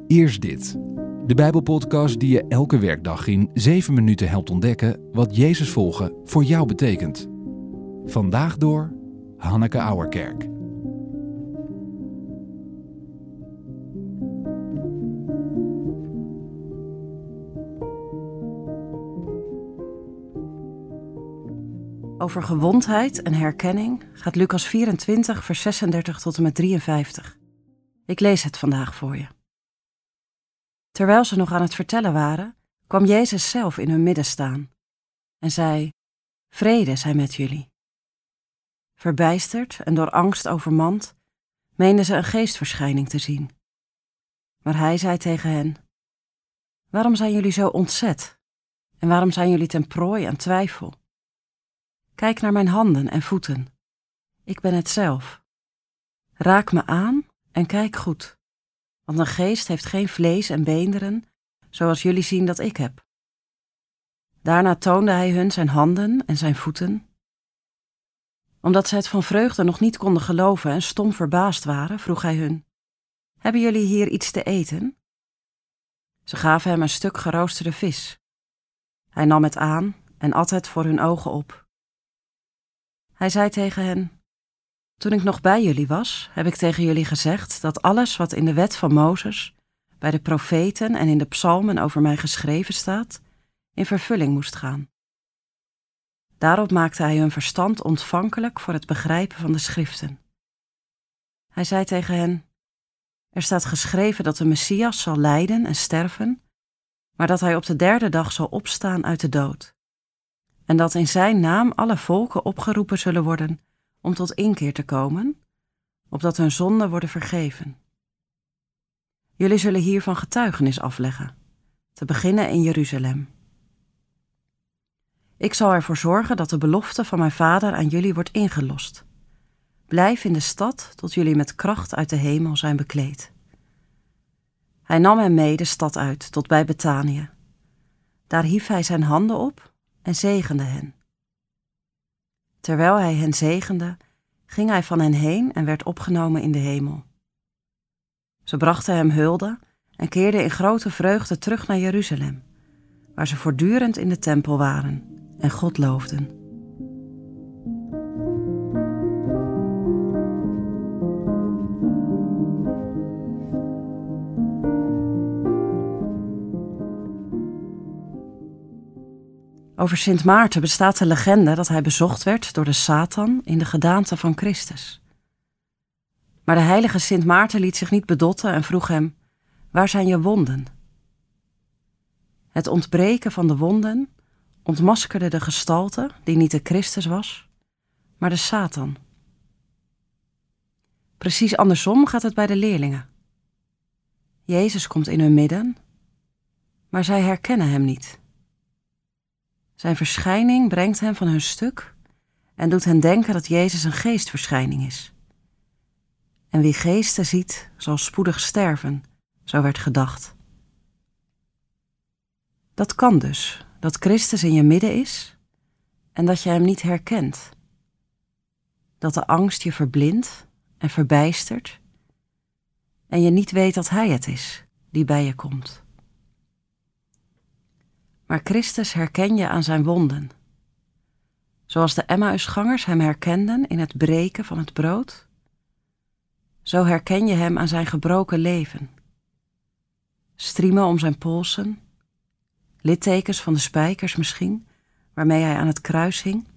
Eerst dit. De Bijbelpodcast die je elke werkdag in 7 minuten helpt ontdekken wat Jezus volgen voor jou betekent. Vandaag door Hanneke Auwerkerk. Over gewondheid en herkenning gaat Lucas 24, vers 36 tot en met 53. Ik lees het vandaag voor je. Terwijl ze nog aan het vertellen waren, kwam Jezus zelf in hun midden staan en zei: Vrede zij met jullie. Verbijsterd en door angst overmand, meenden ze een geestverschijning te zien. Maar hij zei tegen hen: Waarom zijn jullie zo ontzet? En waarom zijn jullie ten prooi aan twijfel? Kijk naar mijn handen en voeten. Ik ben het zelf. Raak me aan en kijk goed. Want een geest heeft geen vlees en beenderen, zoals jullie zien dat ik heb. Daarna toonde hij hun zijn handen en zijn voeten. Omdat ze het van vreugde nog niet konden geloven en stom verbaasd waren, vroeg hij hun: Hebben jullie hier iets te eten? Ze gaven hem een stuk geroosterde vis. Hij nam het aan en at het voor hun ogen op. Hij zei tegen hen: Toen ik nog bij jullie was, heb ik tegen jullie gezegd dat alles wat in de wet van Mozes, bij de profeten en in de psalmen over mij geschreven staat, in vervulling moest gaan. Daarop maakte hij hun verstand ontvankelijk voor het begrijpen van de schriften. Hij zei tegen hen: Er staat geschreven dat de Messias zal lijden en sterven, maar dat hij op de 3e dag zal opstaan uit de dood. En dat in zijn naam alle volken opgeroepen zullen worden om tot inkeer te komen, opdat hun zonden worden vergeven. Jullie zullen hiervan getuigenis afleggen, te beginnen in Jeruzalem. Ik zal ervoor zorgen dat de belofte van mijn Vader aan jullie wordt ingelost. Blijf in de stad tot jullie met kracht uit de hemel zijn bekleed. Hij nam hen mee de stad uit, tot bij Betanië. Daar hief hij zijn handen op en zegende hen. Terwijl hij hen zegende, ging hij van hen heen en werd opgenomen in de hemel. Ze brachten hem hulde en keerden in grote vreugde terug naar Jeruzalem, waar ze voortdurend in de tempel waren en God loofden. Over Sint Maarten bestaat de legende dat hij bezocht werd door de Satan in de gedaante van Christus. Maar de heilige Sint Maarten liet zich niet bedotten en vroeg hem: Waar zijn je wonden? Het ontbreken van de wonden ontmaskerde de gestalte die niet de Christus was, maar de Satan. Precies andersom gaat het bij de leerlingen. Jezus komt in hun midden, maar zij herkennen hem niet. Zijn verschijning brengt hen van hun stuk en doet hen denken dat Jezus een geestverschijning is. En wie geesten ziet, zal spoedig sterven, zo werd gedacht. Dat kan dus, dat Christus in je midden is en dat je hem niet herkent. Dat de angst je verblindt en verbijstert en je niet weet dat hij het is die bij je komt. Maar Christus herken je aan zijn wonden. Zoals de Emmausgangers hem herkenden in het breken van het brood, zo herken je hem aan zijn gebroken leven. Striemen om zijn polsen, littekens van de spijkers misschien, waarmee hij aan het kruis hing.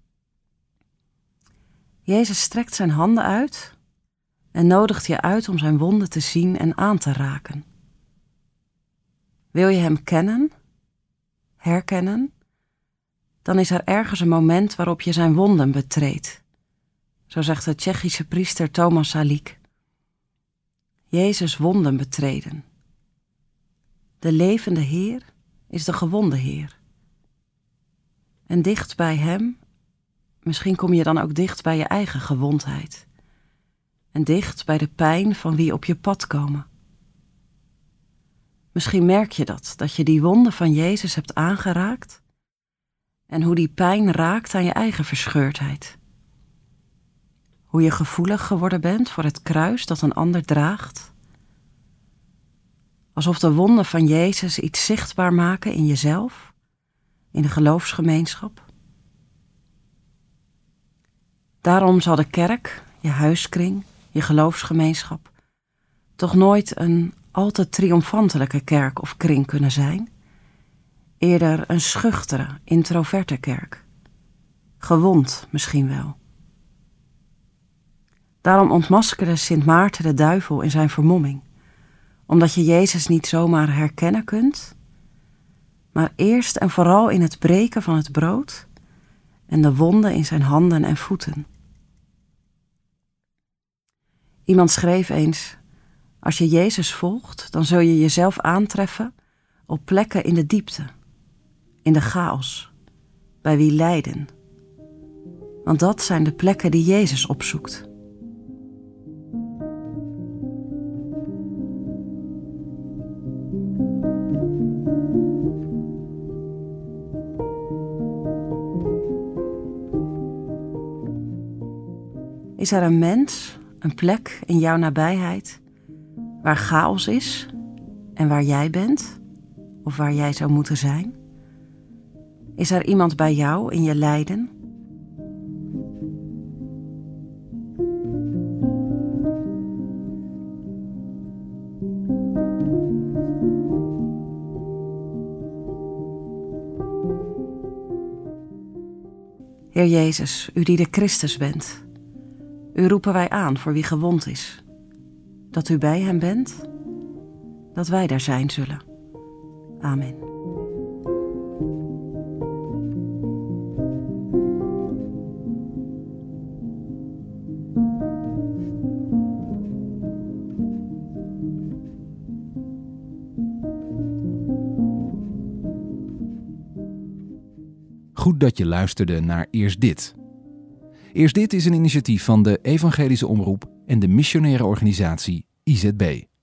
Jezus strekt zijn handen uit en nodigt je uit om zijn wonden te zien en aan te raken. Wil je hem kennen, herkennen, dan is er ergens een moment waarop je zijn wonden betreedt. Zo zegt de Tsjechische priester Thomas Salik. Jezus wonden betreden. De levende Heer is de gewonde Heer. En dicht bij hem, misschien kom je dan ook dicht bij je eigen gewondheid. En dicht bij de pijn van wie op je pad komen. Misschien merk je dat je die wonden van Jezus hebt aangeraakt en hoe die pijn raakt aan je eigen verscheurdheid. Hoe je gevoelig geworden bent voor het kruis dat een ander draagt. Alsof de wonden van Jezus iets zichtbaar maken in jezelf, in de geloofsgemeenschap. Daarom zal de kerk, je huiskring, je geloofsgemeenschap, toch nooit een al te triomfantelijke kerk of kring kunnen zijn. Eerder een schuchtere, introverte kerk. Gewond misschien wel. Daarom ontmaskerde Sint Maarten de duivel in zijn vermomming, omdat je Jezus niet zomaar herkennen kunt, maar eerst en vooral in het breken van het brood en de wonden in zijn handen en voeten. Iemand schreef eens: als je Jezus volgt, dan zul je jezelf aantreffen op plekken in de diepte, in de chaos, bij wie lijden. Want dat zijn de plekken die Jezus opzoekt. Is er een mens, een plek in jouw nabijheid waar chaos is en waar jij bent of waar jij zou moeten zijn? Is er iemand bij jou in je lijden? Heer Jezus, u die de Christus bent, u roepen wij aan voor wie gewond is. Dat u bij hem bent, dat wij daar zijn zullen. Amen. Goed dat je luisterde naar Eerst Dit. Eerst Dit is een initiatief van de Evangelische Omroep en de missionaire organisatie IZB.